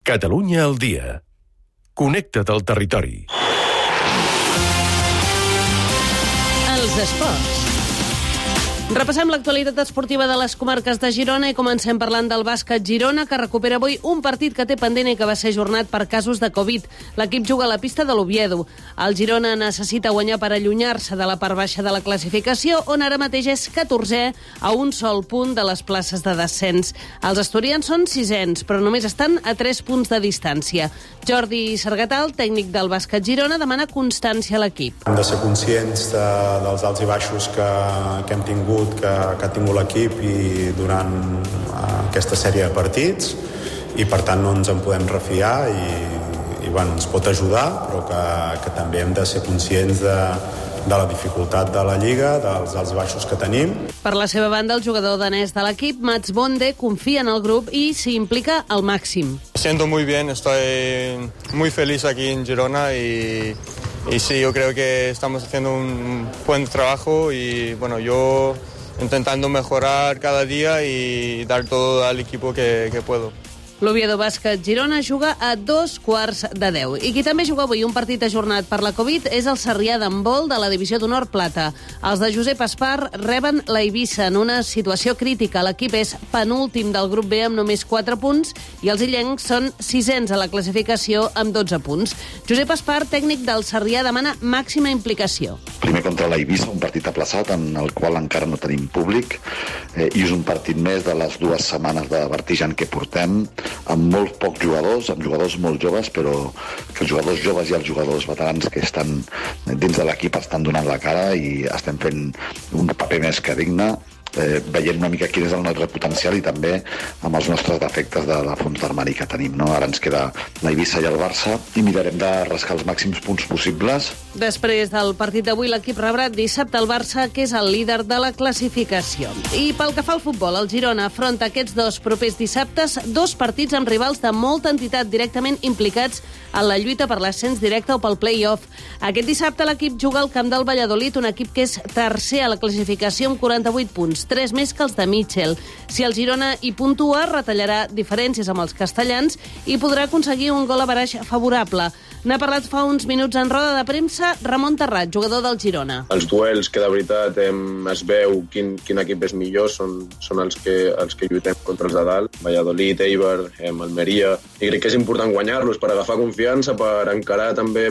Catalunya al dia. Connecta't al territori. Els esports. Repassem l'actualitat esportiva de les comarques de Girona i comencem parlant del bàsquet Girona, que recupera avui un partit que té pendent i que va ser ajornat per casos de Covid. L'equip juga a la pista de l'Oviedo. El Girona necessita guanyar per allunyar-se de la part baixa de la classificació, on ara mateix és 14è a un sol punt de les places de descens. Els asturians són 6ens, però només estan a 3 punts de distància. Jordi Sargatal, tècnic del bàsquet Girona, demana constància a l'equip. Hem de ser conscients dels alts i baixos que hem tingut, que ha tingut l'equip i durant aquesta sèrie de partits, i per tant no ens en podem refiar i bueno, ens pot ajudar, però que també hem de ser conscients de la dificultat de la Lliga, dels alts i baixos que tenim. Per la seva banda, el jugador danès de l'equip, Mats Bonde, confia en el grup i s'hi implica al màxim. Siento muy bien, estoy muy feliz aquí en Girona y sí, yo creo que estamos haciendo un buen trabajo y bueno, yo intentando mejorar cada día y dar todo al equipo que puedo. L'Oviedo Bàsquet Girona juga a 9:15. I qui també juga avui un partit ajornat per la Covid és el Sarrià d'handbol de la divisió d'honor plata. Els de Josep Espar reben la Eivissa en una situació crítica. L'equip és penúltim del grup B amb només 4 punts i els illencs són 6ens a la classificació amb 12 punts. Josep Espar, tècnic del Sarrià, demana màxima implicació. Primer contra la Eivissa, un partit aplaçat en el qual encara no tenim públic, i és un partit més de les 2 setmanes de vertigen que portem, amb molt pocs jugadors, amb jugadors molt joves, però que els jugadors joves i els jugadors veterans que estan dins de l'equip estan donant la cara i estem fent un paper més que digne, veient una mica quin és el nostre potencial i també amb els nostres defectes de fons d'armari que tenim, no? Ara ens queda la Eivissa i el Barça i mirarem de rascar els màxims punts possibles. Després del partit d'avui, l'equip rebrà dissabte el Barça, que és el líder de la classificació. I pel que fa al futbol, el Girona afronta aquests 2 propers dissabtes 2 partits amb rivals de molta entitat directament implicats en la lluita per l'ascens directe o pel play-off. Aquest dissabte l'equip juga al camp del Valladolid, un equip que és tercer a la classificació amb 48 punts, 3 més que els de Mitchell. Si el Girona hi puntua, retallarà diferències amb els castellans i podrà aconseguir un gol a baraix favorable. N'ha parlat fa uns minuts en roda de premsa Ramon Terrat, jugador del Girona. Els duels que de veritat es veu quin equip és millor són els que lluitem contra els de dalt. Valladolid, Eibar, Almeria. I crec que és important guanyar-los per agafar confiança, per encarar també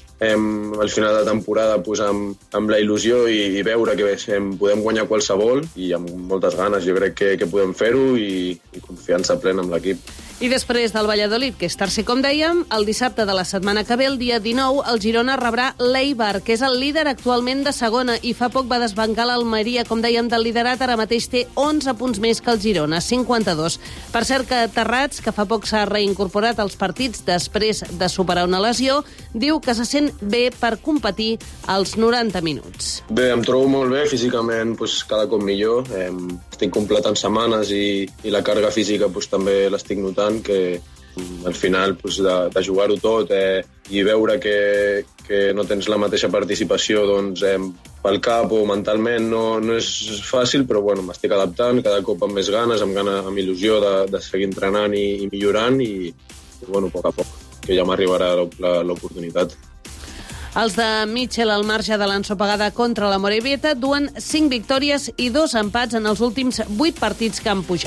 al final de temporada amb la il·lusió i veure que podem guanyar qualsevol, i amb moltes ganes. Jo crec que podem fer-ho i confiança plena amb l'equip. I després del Valladolid, que és tercer, com dèiem, el dissabte de la setmana que ve, el dia 19, el Girona rebrà l'Eibar, que és el líder actualment de segona, i fa poc va desbancar l'Almeria, com dèiem, del liderat. Ara mateix té 11 punts més que el Girona, 52. Per cert que Terrats, que fa poc s'ha reincorporat als partits després de superar una lesió, diu que se sent bé per competir als 90 minuts. Bé, em trobo molt bé, físicament cada cop millor. Estic completant setmanes i la càrrega física també l'estic notant, que al final de jugar-ho tot i veure que no tens la mateixa participació pel cap o mentalment no és fàcil, però bueno, m'estic adaptant cada cop amb més ganes, amb il·lusió de seguir entrenant i millorant i bueno, a poc a poc, que ja m'arribarà l'oportunitat. Els de Mitchell, al marge de l'ensopegada contra la Morevieta, duen 5 victòries i 2 empats en els últims 8 partits que han pujat.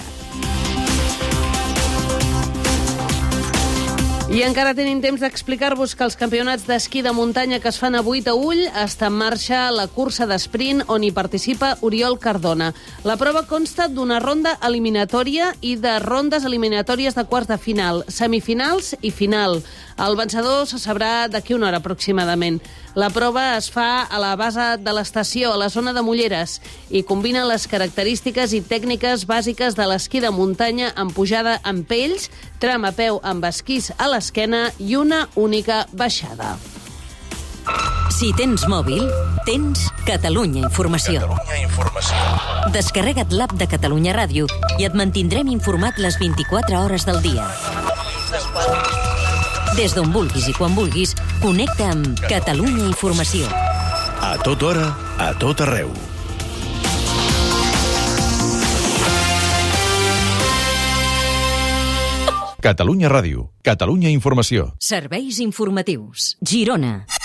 I encara tenim temps d'explicar-vos que els campionats d'esquí de muntanya que es fan a Buitaüll està en marxa la cursa d'esprint on hi participa Oriol Cardona. La prova consta d'una ronda eliminatòria i de rondes eliminatòries de quarts de final, semifinals i final. El vencedor se sabrà d'aquí una hora aproximadament. La prova es fa a la base de l'estació, a la zona de Mulleres, i combina les característiques i tècniques bàsiques de l'esquí de muntanya amb pujada amb pells, tram a peu amb esquís a l'esquena i una única baixada. Si tens mòbil, tens Catalunya Informació. Descarrega't l'app de Catalunya Ràdio i et mantindrem informat les 24 hores del dia. Des d'on vulguis i quan vulguis, connecta amb Catalunya Informació. A tota hora, a tot arreu. Catalunya Ràdio, Catalunya Informació. Serveis informatius. Girona.